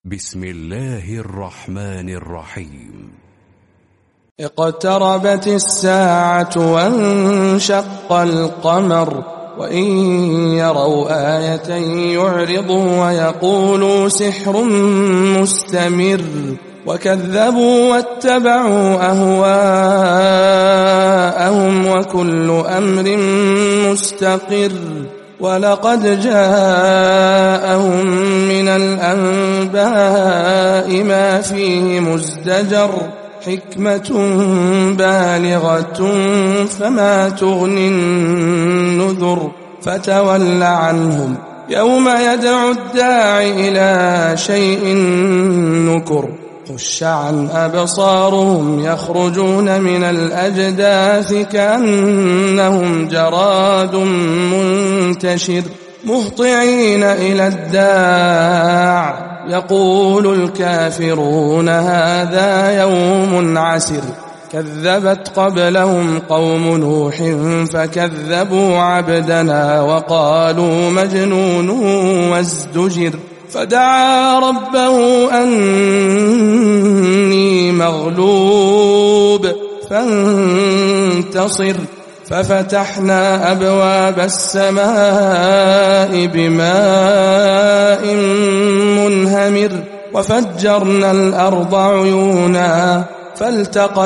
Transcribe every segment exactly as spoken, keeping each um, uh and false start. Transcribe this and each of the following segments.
بسم الله الرحمن الرحيم. اقتربت الساعة وانشق القمر وإن يروا آية يعرضوا ويقولوا سحر مستمر وكذبوا واتبعوا أهواءهم وكل أمر مستقر ولقد جاءهم من الأنباء ما فيه مزدجر حكمة بالغة فما تغني النذر فتول عنهم يوم يدعو الداعي إلى شيء نكر خش عن أبصارهم يخرجون من الأجداث كأنهم جراد منتشر مهطعين إلى الداع يقول الكافرون هذا يوم عسر كذبت قبلهم قوم نوح فكذبوا عبدنا وقالوا مجنون وازدجر فدعا ربه أني مغلوب فانتصر ففتحنا أبواب السماء بماء منهمر وفجرنا الأرض عيونا فالتقى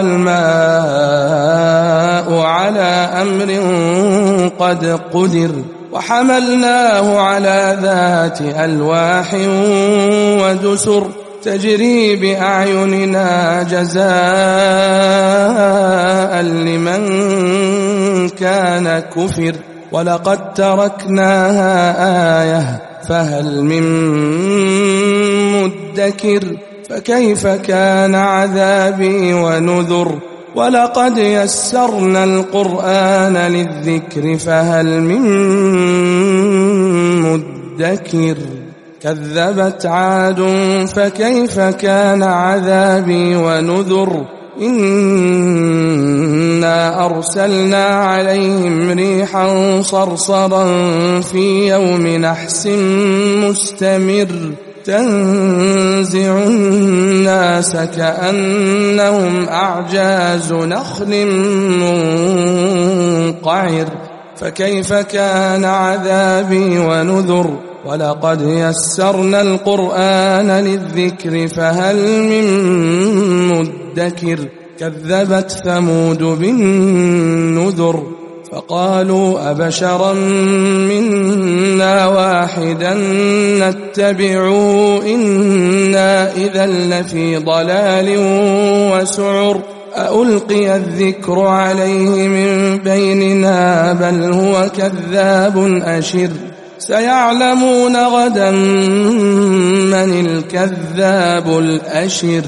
الماء على أمر قد قدر وحملناه على ذات ألواح ودسر تجري بأعيننا جزاء لمن كان كفر ولقد تركناها آية فهل من مدكر فكيف كان عذابي ونذر ولقد يسرنا القرآن للذكر فهل من مدكر كذبت عاد فكيف كان عذابي ونذر إنا أرسلنا عليهم ريحا صرصرا في يوم نحس مستمر تنزع الناس كأنهم أعجاز نخل منقعر فكيف كان عذابي ونذر ولقد يسرنا القرآن للذكر فهل من مدكر كذبت ثمود بالنذر فقالوا أبشرا منا واحدا نتبعه إنا إذا لفي ضلال وسعر ألقي الذكر عليه من بيننا بل هو كذاب أشر سيعلمون غدا من الكذاب الأشر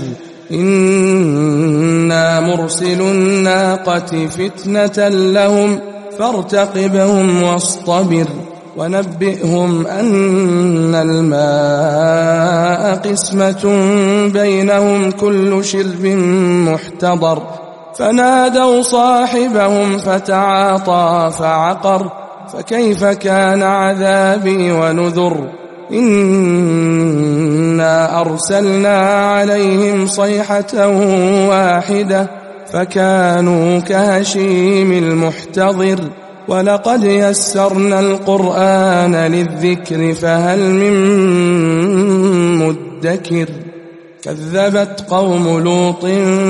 إنا مرسل الناقة فتنة لهم فارتقبهم واصطبر ونبئهم أن الماء قسمة بينهم كل شرب محتضر فنادوا صاحبهم فتعاطى فعقر فكيف كان عذابي ونذر إنا أرسلنا عليهم صيحة واحدة فكانوا كهشيم المحتضر ولقد يسرنا القرآن للذكر فهل من مدكر كذبت قوم لوط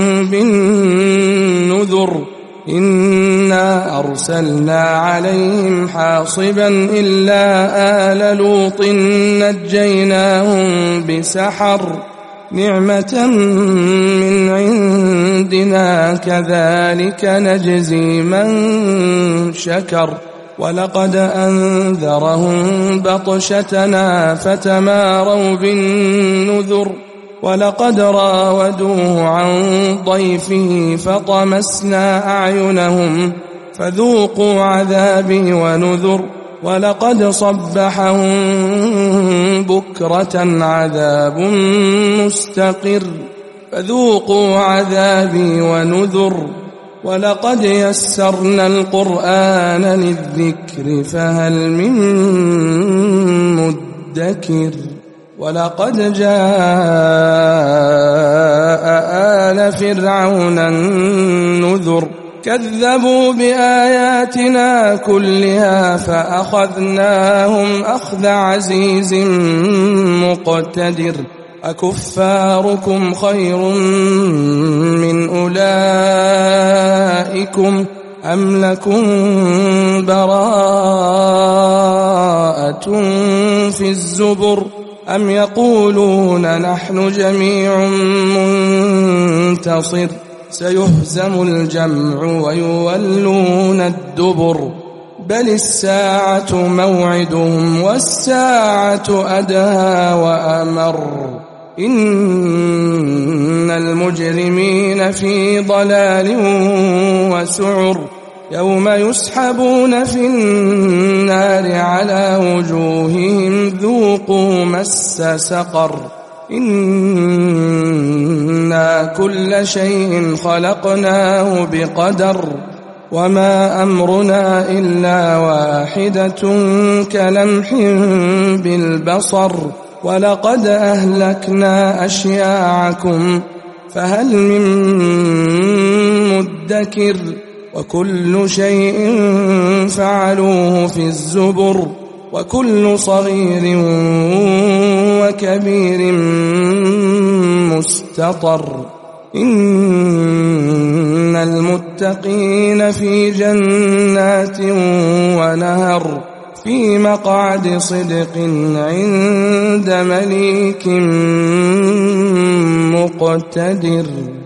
بالنذر إنا أرسلنا عليهم حاصبا إلا آل لوط نجيناهم بسحر نعمة من عندنا كذلك نجزي من شكر ولقد أنذرهم بطشتنا فتماروا بالنذر ولقد راودوه عن ضيفه فطمسنا أعينهم فذوقوا عذابي ونذر ولقد صبحهم بكرة عذاب مستقر فذوقوا عذابي ونذر ولقد يسرنا القرآن للذكر فهل من مدكر ولقد جاء آل فرعون النذر كذبوا بآياتنا كلها فأخذناهم أخذ عزيز مقتدر أكفاركم خير من أولئكم أم لكم براءة في الزبر أم يقولون نحن جميع منتصر سيهزم الجمع ويولون الدبر بل الساعة موعدهم والساعة أدهى وأمر إن المجرمين في ضلال وسعر يوم يسحبون في النار على وجوههم ذوقوا مس سقر إنا كل شيء خلقناه بقدر وما أمرنا إلا واحدة كلمح بالبصر ولقد أهلكنا أشياعكم فهل من مدكر وكل شيء فعلوه في الزبر وكل صغير وكبير مستطر إن المتقين في جنات ونهر في مقعد صدق عند مليك مقتدر.